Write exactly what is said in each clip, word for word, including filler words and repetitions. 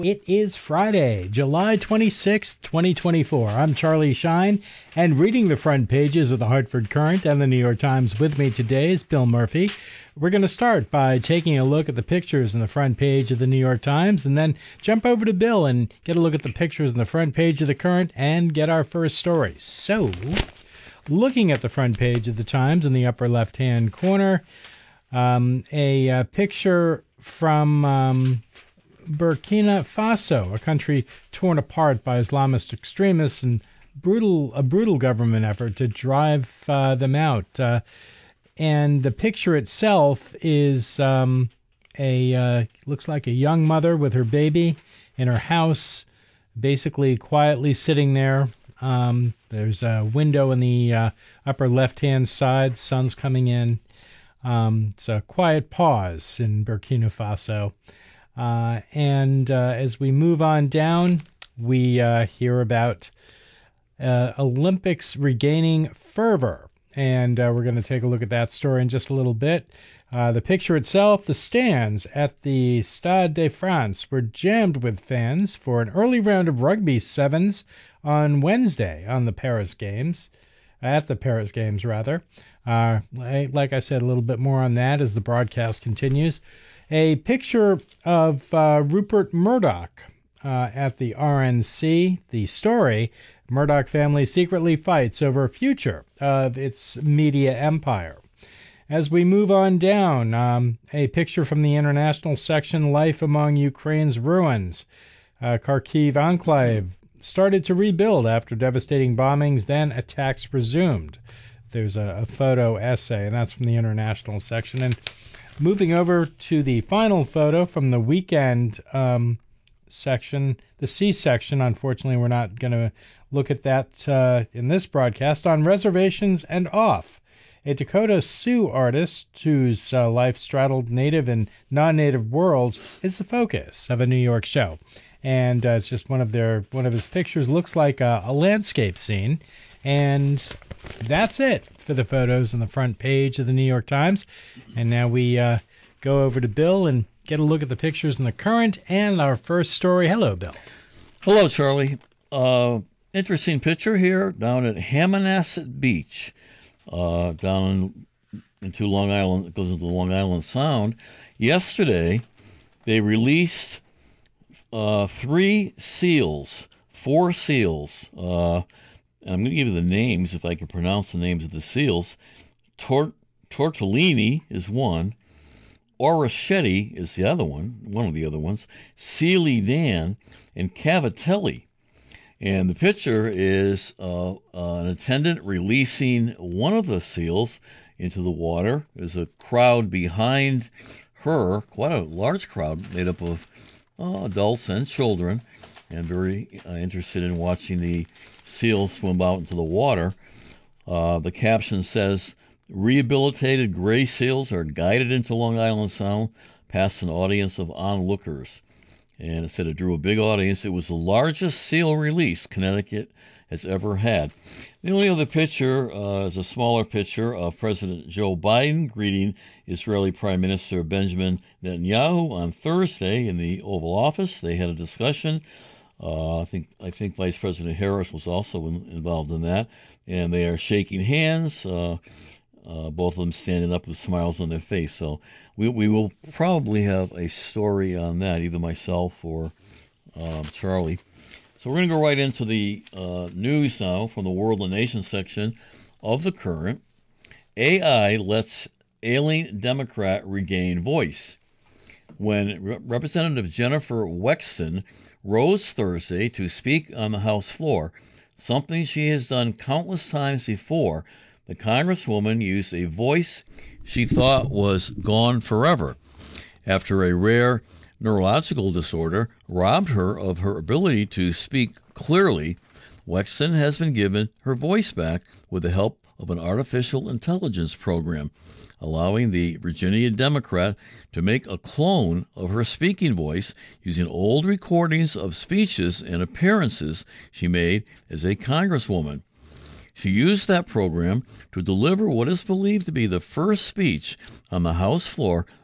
It is Friday, July twenty-sixth, twenty twenty-four. I'm Charlie Shine, and reading the front pages of the Hartford Courant and the New York Times with me today is Bill Murphy. We're going to start by taking a look at the pictures in the front page of the New York Times, and then jump over to Bill and get a look at the pictures in the front page of the Courant and get our first story. So, looking at the front page of the Times in the upper left-hand corner, um, a, a picture from Um, Burkina Faso, a country torn apart by Islamist extremists and brutal a brutal government effort to drive uh, them out. Uh, and the picture itself is um, a uh, looks like a young mother with her baby in her house, basically quietly sitting there. Um, there's a window in the uh, upper left-hand side. Sun's coming in. Um, it's a quiet pause in Burkina Faso. Uh, and uh, as we move on down, we uh, hear about uh, Olympics regaining fervor. And uh, we're going to take a look at that story in just a little bit. Uh, the picture itself, the stands at the Stade de France were jammed with fans for an early round of rugby sevens on Wednesday on the Paris Games, at the Paris Games, rather. Uh, like I said, a little bit more on that as the broadcast continues. A picture of uh, Rupert Murdoch uh, at the R N C. The story, Murdoch family secretly fights over future of its media empire. As we move on down, um, a picture from the international section, Life Among Ukraine's Ruins. Uh, Kharkiv Enclave started to rebuild after devastating bombings, then attacks resumed. There's a, a photo essay, and that's from the international section. And moving over to the final photo from the weekend um, section, the C section. Unfortunately, we're not going to look at that uh, in this broadcast. On Reservations and Off, a Dakota Sioux artist whose uh, life straddled native and non-native worlds is the focus of a New York show. And uh, it's just one of their one of his pictures. Looks like a, a landscape scene. And that's it for the photos on the front page of the New York Times. And now we uh, go over to Bill and get a look at the pictures in the Courant and our first story. Hello, Bill. Hello, Charlie. Uh, interesting picture here down at Hammonasset Beach, uh, down into Long Island. It goes into the Long Island Sound. Yesterday, they released uh, three seals, four seals. Uh, And I'm going to give you the names, if I can pronounce the names of the seals. Tor- Tortellini is one. Oriscetti is the other one, one of the other ones. Sealy Dan and Cavatelli. And the picture is uh, uh, an attendant releasing one of the seals into the water. There's a crowd behind her, quite a large crowd made up of uh, adults and children, and very uh, interested in watching the seal swim out into the water. Uh, the caption says, "Rehabilitated gray seals are guided into Long Island Sound past an audience of onlookers." And it said it drew a big audience. It was the largest seal release Connecticut has ever had. The only other picture uh, is a smaller picture of President Joe Biden greeting Israeli Prime Minister Benjamin Netanyahu on Thursday in the Oval Office. They had a discussion. Uh, I think I think Vice President Harris was also in, involved in that, and they are shaking hands. Uh, uh, both of them standing up with smiles on their face. So we we will probably have a story on that, either myself or um, Charlie. So we're going to go right into the uh, news now from the World and Nation section of the Courant. A I lets ailing Democrat regain voice. When Re- Representative Jennifer Wexton rose Thursday to speak on the House floor, something she has done countless times before, the Congresswoman used a voice she thought was gone forever after a rare neurological disorder robbed her of her ability to speak clearly. Wexton has been given her voice back with the help of an artificial intelligence program, allowing the Virginia Democrat to make a clone of her speaking voice using old recordings of speeches and appearances she made as a congresswoman. She used that program to deliver what is believed to be the first speech on the House floor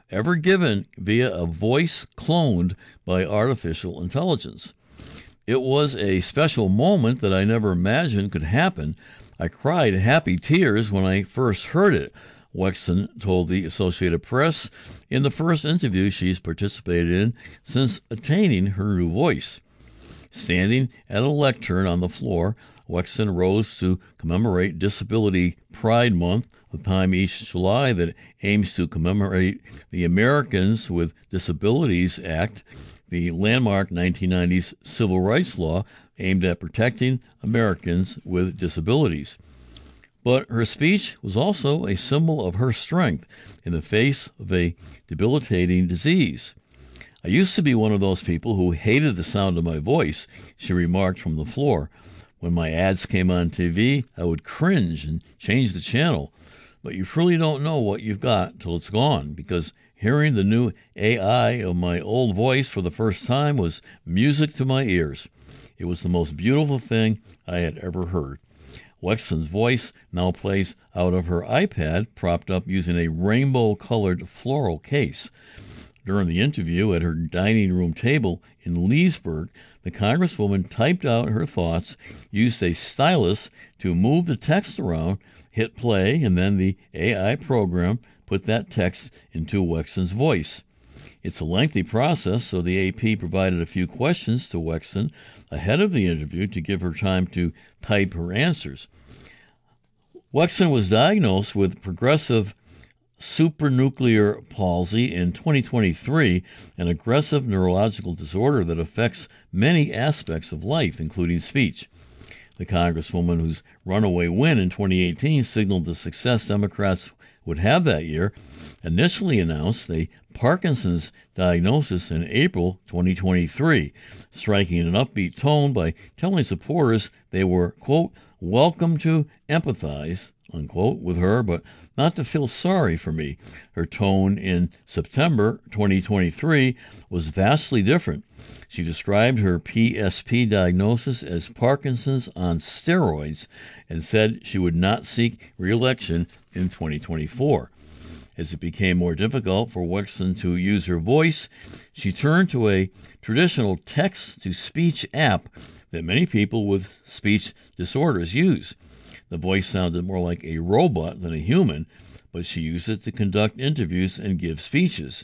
ever given via a voice cloned by artificial intelligence. It was a special moment that I never imagined could happen. I cried happy tears when I first heard it, Wexton told the Associated Press in the first interview she's participated in since attaining her new voice. Standing at a lectern on the floor, Wexton rose to commemorate Disability Pride Month, a time each July that aims to commemorate the Americans with Disabilities Act, the landmark nineteen nineties civil rights law aimed at protecting Americans with disabilities. But her speech was also a symbol of her strength in the face of a debilitating disease. I used to be one of those people who hated the sound of my voice, she remarked from the floor. When my ads came on T V, I would cringe and change the channel. But you truly don't know what you've got till it's gone, because hearing the new A I of my old voice for the first time was music to my ears. It was the most beautiful thing I had ever heard. Wexton's voice now plays out of her iPad, propped up using a rainbow-colored floral case. During the interview at her dining room table in Leesburg, the Congresswoman typed out her thoughts, used a stylus to move the text around, hit play, and then the A I program put that text into Wexton's voice. It's a lengthy process, so the A P provided a few questions to Wexton ahead of the interview to give her time to type her answers. Wexton was diagnosed with progressive supranuclear palsy in twenty twenty-three, an aggressive neurological disorder that affects many aspects of life, including speech. The Congresswoman, whose runaway win in twenty eighteen signaled the success Democrats would have that year, initially announced a Parkinson's diagnosis in April twenty twenty-three, striking an upbeat tone by telling supporters they were, quote, welcome to empathize, unquote, with her, but not to feel sorry for me. Her tone in September twenty twenty-three was vastly different. She described her P S P diagnosis as Parkinson's on steroids and said she would not seek re-election in twenty twenty-four. As it became more difficult for Wexton to use her voice, she turned to a traditional text-to-speech app that many people with speech disorders use. The voice sounded more like a robot than a human, but she used it to conduct interviews and give speeches.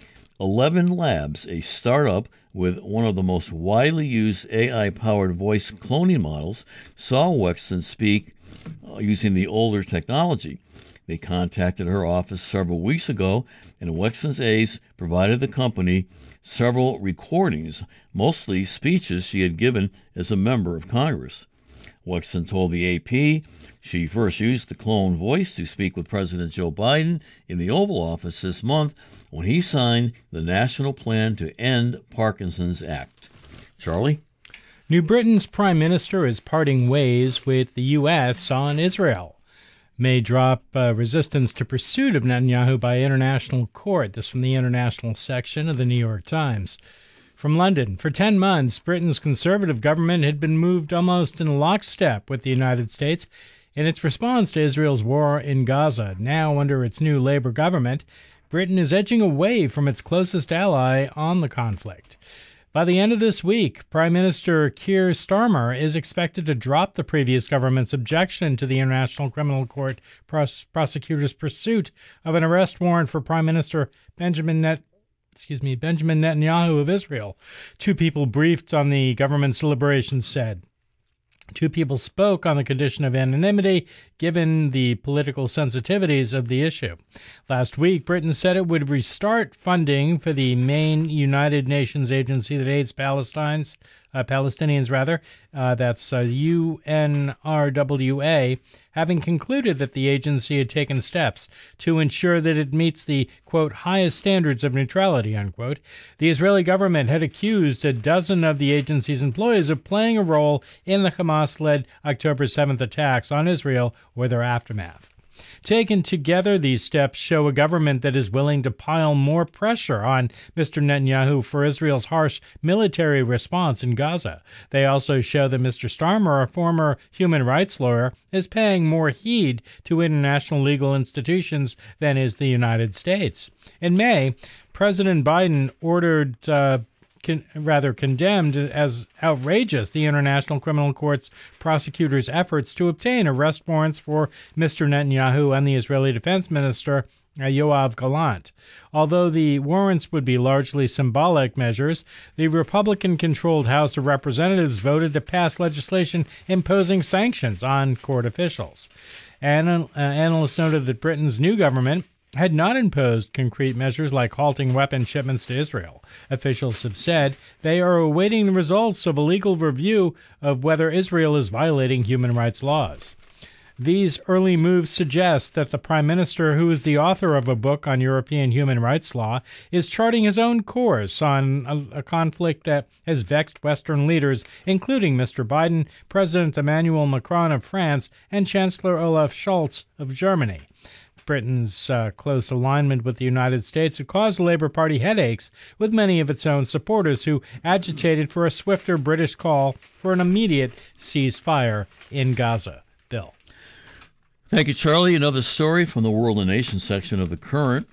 Eleven Labs, a startup with one of the most widely used A I-powered voice cloning models, saw Wexton speak uh, using the older technology. They contacted her office several weeks ago, and Wexton's aides provided the company several recordings, mostly speeches she had given as a member of Congress. Wexton told the A P she first used the clone voice to speak with President Joe Biden in the Oval Office this month when he signed the National Plan to End Parkinson's Act. Charlie? New Britain's Prime Minister is parting ways with the U S on Israel. May drop uh, resistance to pursuit of Netanyahu by international court. This from the international section of the New York Times. From London, for ten months, Britain's conservative government had been moved almost in lockstep with the United States in its response to Israel's war in Gaza. Now, under its new Labour government, Britain is edging away from its closest ally on the conflict. By the end of this week, Prime Minister Keir Starmer is expected to drop the previous government's objection to the International Criminal Court pros- prosecutor's pursuit of an arrest warrant for Prime Minister Benjamin Net. Excuse me, Benjamin Netanyahu of Israel. Two people briefed on the government's deliberations said. Two people spoke on the condition of anonymity, given the political sensitivities of the issue. Last week, Britain said it would restart funding for the main United Nations agency that aids Palestinians, uh, Palestinians rather. Uh, that's uh, U N R W A, having concluded that the agency had taken steps to ensure that it meets the, quote, highest standards of neutrality, unquote. The Israeli government had accused a dozen of the agency's employees of playing a role in the Hamas-led October seventh attacks on Israel or their aftermath. Taken together, these steps show a government that is willing to pile more pressure on Mister Netanyahu for Israel's harsh military response in Gaza. They also show that Mister Starmer, a former human rights lawyer, is paying more heed to international legal institutions than is the United States. In May, President Biden ordered uh, Con, rather condemned as outrageous the International Criminal Court's prosecutors' efforts to obtain arrest warrants for Mister Netanyahu and the Israeli Defense Minister uh, Yoav Gallant. Although the warrants would be largely symbolic measures, the Republican-controlled House of Representatives voted to pass legislation imposing sanctions on court officials. An, uh, analysts noted that Britain's new government had not imposed concrete measures like halting weapon shipments to Israel. Officials have said they are awaiting the results of a legal review of whether Israel is violating human rights laws. These early moves suggest that the Prime Minister, who is the author of a book on European human rights law, is charting his own course on a, a conflict that has vexed Western leaders, including Mister Biden, President Emmanuel Macron of France, and Chancellor Olaf Scholz of Germany. Britain's uh, close alignment with the United States had caused the Labour Party headaches with many of its own supporters who agitated for a swifter British call for an immediate ceasefire in Gaza. Bill. Thank you, Charlie. Another story from the World and Nation section of The Current.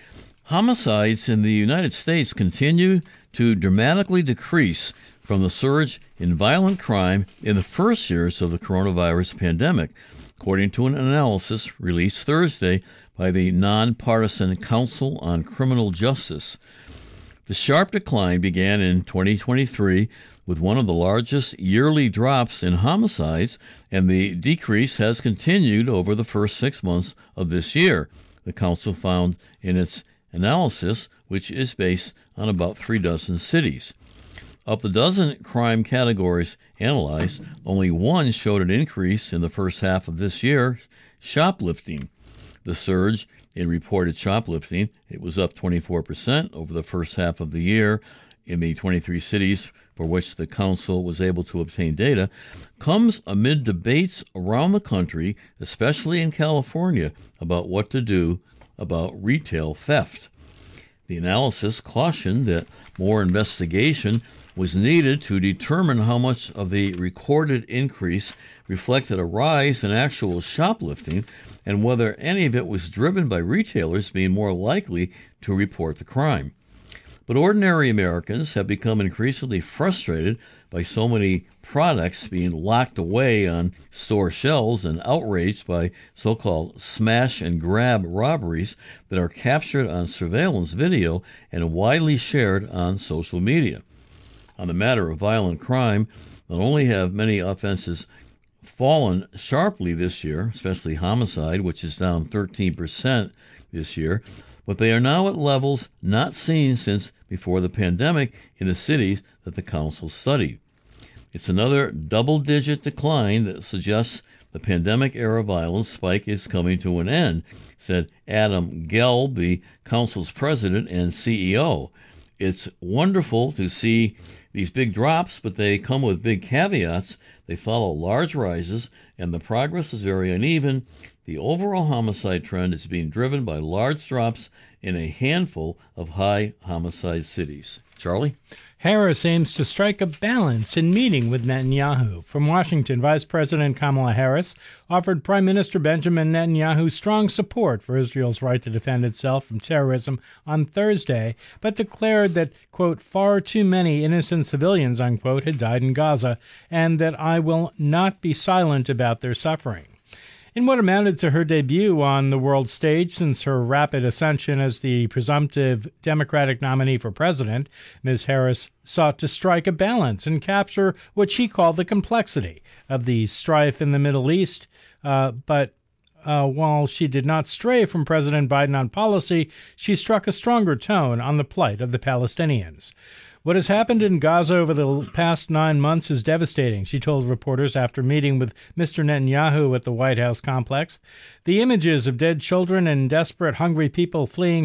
Homicides in the United States continue to dramatically decrease from the surge in violent crime in the first years of the coronavirus pandemic, according to an analysis released Thursday by the Nonpartisan Council on Criminal Justice. The sharp decline began in twenty twenty-three with one of the largest yearly drops in homicides, and the decrease has continued over the first six months of this year, the council found in its analysis, which is based on about three dozen cities. Of the dozen crime categories analyzed, only one showed an increase in the first half of this year, shoplifting. The surge in reported shoplifting, it was up twenty-four percent over the first half of the year in the twenty-three cities for which the council was able to obtain data, comes amid debates around the country, especially in California, about what to do about retail theft. The analysis cautioned that more investigation was needed to determine how much of the recorded increase reflected a rise in actual shoplifting and whether any of it was driven by retailers being more likely to report the crime. But ordinary Americans have become increasingly frustrated by so many products being locked away on store shelves and outraged by so-called smash-and-grab robberies that are captured on surveillance video and widely shared on social media. On the matter of violent crime, not only have many offenses fallen sharply this year, especially homicide, which is down thirteen percent this year, but they are now at levels not seen since before the pandemic in the cities that the council studied. It's another double-digit decline that suggests the pandemic-era violence spike is coming to an end, said Adam Gelb, the council's president and C E O. It's wonderful to see these big drops, but they come with big caveats. They follow large rises, and the progress is very uneven. The overall homicide trend is being driven by large drops in a handful of high homicide cities. Charlie? Harris aims to strike a balance in meeting with Netanyahu. From Washington, Vice President Kamala Harris offered Prime Minister Benjamin Netanyahu strong support for Israel's right to defend itself from terrorism on Thursday, but declared that, quote, far too many innocent civilians, unquote, had died in Gaza, and that I will not be silent about their suffering. In what amounted to her debut on the world stage since her rapid ascension as the presumptive Democratic nominee for president, Miz Harris sought to strike a balance and capture what she called the complexity of the strife in the Middle East. Uh, but uh, while she did not stray from President Biden on policy, she struck a stronger tone on the plight of the Palestinians. What has happened in Gaza over the past nine months is devastating, she told reporters after meeting with Mister Netanyahu at the White House complex. The images of dead children and desperate, hungry people fleeing for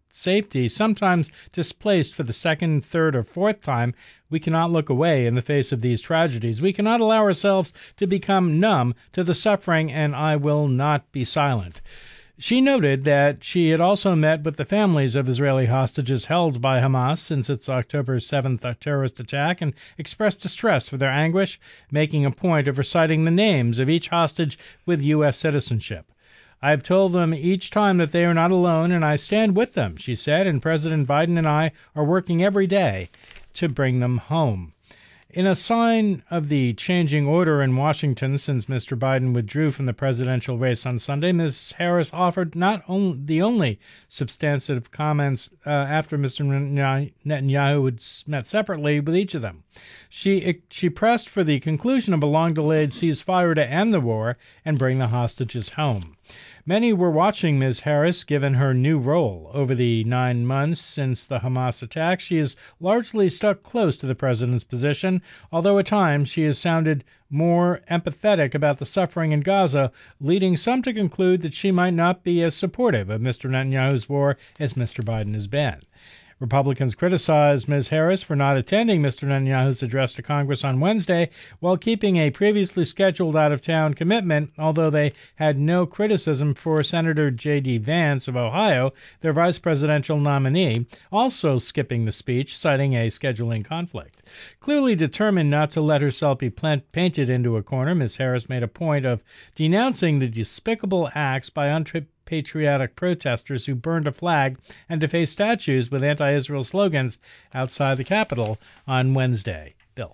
safety, sometimes displaced for the second, third, or fourth time, we cannot look away in the face of these tragedies. We cannot allow ourselves to become numb to the suffering, and I will not be silent. She noted that she had also met with the families of Israeli hostages held by Hamas since its October seventh terrorist attack and expressed distress for their anguish, making a point of reciting the names of each hostage with U S citizenship. I have told them each time that they are not alone, and I stand with them, she said, and President Biden and I are working every day to bring them home. In a sign of the changing order in Washington since Mister Biden withdrew from the presidential race on Sunday, Miz Harris offered not only the only substantive comments uh, after Mister Netanyahu had met separately with each of them. She she pressed for the conclusion of a long-delayed ceasefire to end the war and bring the hostages home. Many were watching Miz Harris given her new role. Over the nine months since the Hamas attack, she has largely stuck close to the president's position, although at times she has sounded more empathetic about the suffering in Gaza, leading some to conclude that she might not be as supportive of Mister Netanyahu's war as Mister Biden has been. Republicans criticized Miz Harris for not attending Mister Netanyahu's address to Congress on Wednesday while keeping a previously scheduled out-of-town commitment, although they had no criticism for Senator J D. Vance of Ohio, their vice presidential nominee, also skipping the speech, citing a scheduling conflict. Clearly determined not to let herself be plant- painted into a corner, Miz Harris made a point of denouncing the despicable acts by unpatriotic patriotic protesters who burned a flag and defaced statues with anti-Israel slogans outside the Capitol on Wednesday. Bill.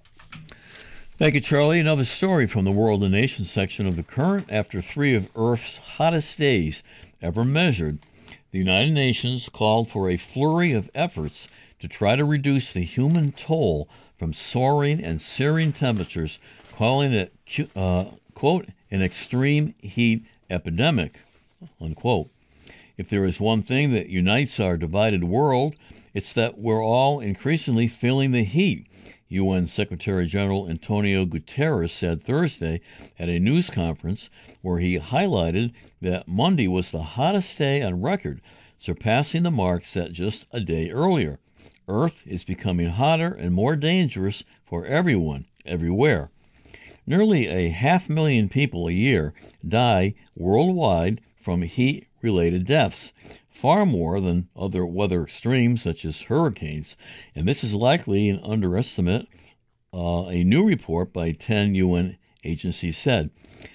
Thank you, Charlie. Another story from the World and Nations section of The Current. After three of Earth's hottest days ever measured, the United Nations called for a flurry of efforts to try to reduce the human toll from soaring and searing temperatures, calling it, uh, quote, an extreme heat epidemic, unquote. If there is one thing that unites our divided world, it's that we're all increasingly feeling the heat, U N Secretary General Antonio Guterres said Thursday at a news conference where he highlighted that Monday was the hottest day on record, surpassing the mark set just a day earlier. Earth is becoming hotter and more dangerous for everyone, everywhere. Nearly a half million people a year die worldwide from heat-related deaths, far more than other weather extremes such as hurricanes, and this is likely an underestimate, uh, a new report by ten U N agencies said.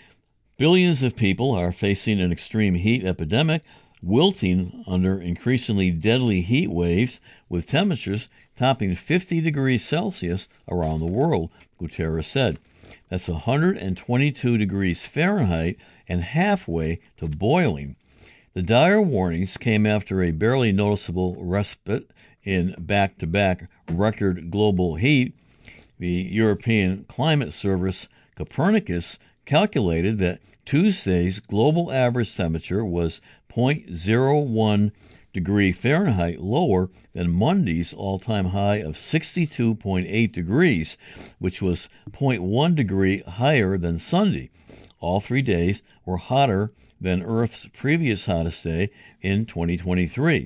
Billions of people are facing an extreme heat epidemic, wilting under increasingly deadly heat waves with temperatures topping fifty degrees Celsius around the world, Guterres said. That's one hundred twenty-two degrees Fahrenheit and halfway to boiling. The dire warnings came after a barely noticeable respite in back-to-back record global heat. The European Climate Service Copernicus calculated that Tuesday's global average temperature was zero point zero one degree Fahrenheit lower than Monday's all-time high of sixty-two point eight degrees, which was zero point one degree higher than Sunday. All three days were hotter than Earth's previous hottest day in twenty twenty-three.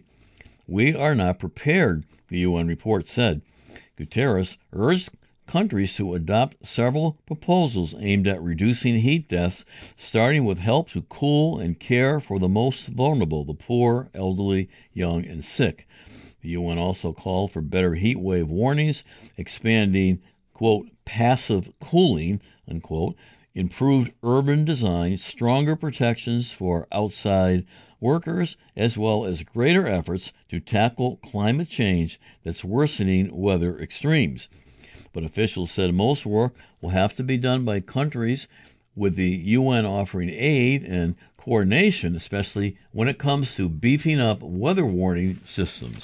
We are not prepared, the U N report said. Guterres urged countries to adopt several proposals aimed at reducing heat deaths, starting with help to cool and care for the most vulnerable, the poor, elderly, young, and sick. The U N also called for better heat wave warnings, expanding, quote, passive cooling, unquote, improved urban design, stronger protections for outside workers, as well as greater efforts to tackle climate change that's worsening weather extremes. But officials said most work will have to be done by countries, with the U N offering aid and coordination, especially when it comes to beefing up weather warning systems.